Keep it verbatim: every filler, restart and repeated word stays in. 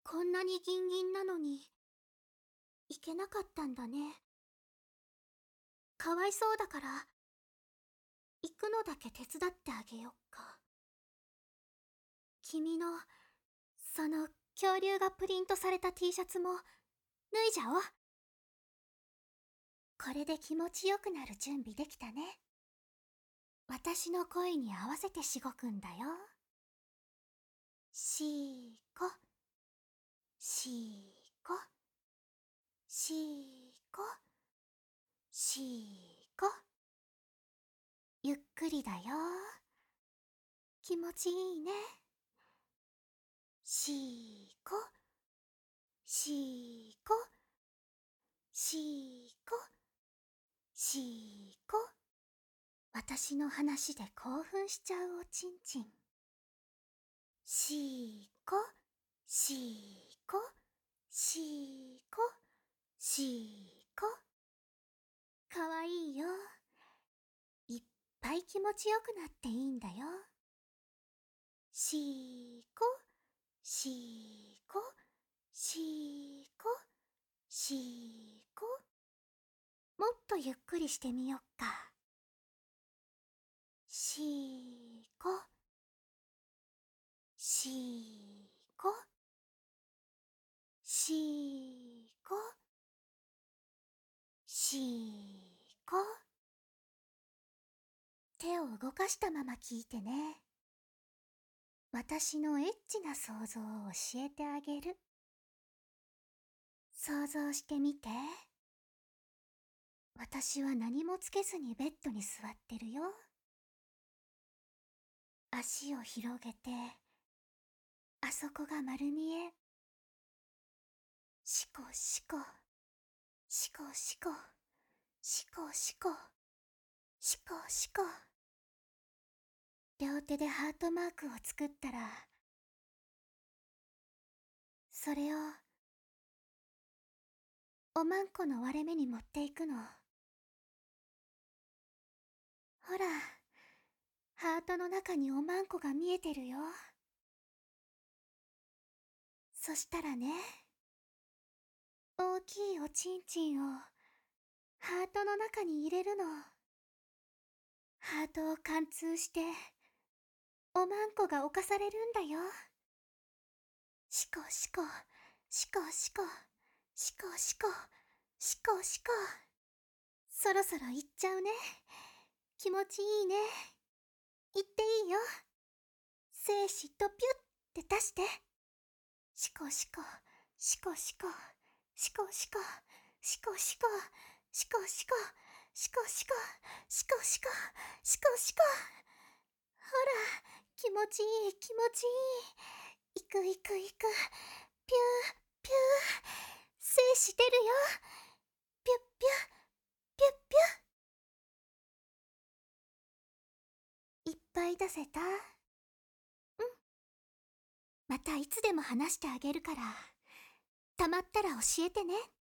こんなにギンギンなのに、行けなかったんだね。かわいそうだから、行くのだけ手伝ってあげよっか。君の、その恐竜がプリントされた T シャツも脱いじゃおう。これで気持ちよくなる準備できたね。私の声に合わせてしごくんだよ。しーこ、しーこ、しーこ、しーこ。ゆっくりだよ。気持ちいいね。しーこ、しーこ、しーこ、しーこ。私の話で興奮しちゃうおちんちん。しーこ、しーこ、しーこ、しーこ。かわいいよ。いっぱい気持ちよくなっていいんだよ。しーこ、しーこ、しーこ、しーこ。もっとゆっくりしてみよっか。しーこ、しーこ、しーこ、しーこ。手を動かしたまま聞いてね。私のエッチな想像を教えてあげる。想像してみて。私は何もつけずにベッドに座ってるよ。足を広げて、あそこが丸見え。しこしこ、しこしこ、しこしこ、しこしこ。両手でハートマークを作ったら、それをおまんこの割れ目に持っていくの。ほら、ハートの中におまんこが見えてるよ。そしたらね、大きいおちんちんをハートの中に入れるの。ハートを貫通しておまんこが侵されるんだよ。しこしこ、しこしこ、しこしこ、しこしこ。そろそろ行っちゃうね。気持ちいいね。行っていいよ。精子とピュッて出して。しこしこ、しこしこ、しこしこ、しこしこ、しこしこ、しこしこ、しこしこ、しこしこ。ほら、気持ちいい気持ちいい。いくいくいく。ピュー、ピュー。精子出るよ。ピュッピュッ、ピュッピュッ。いっぱい出せた？うん。またいつでも話してあげるから、たまったら教えてね。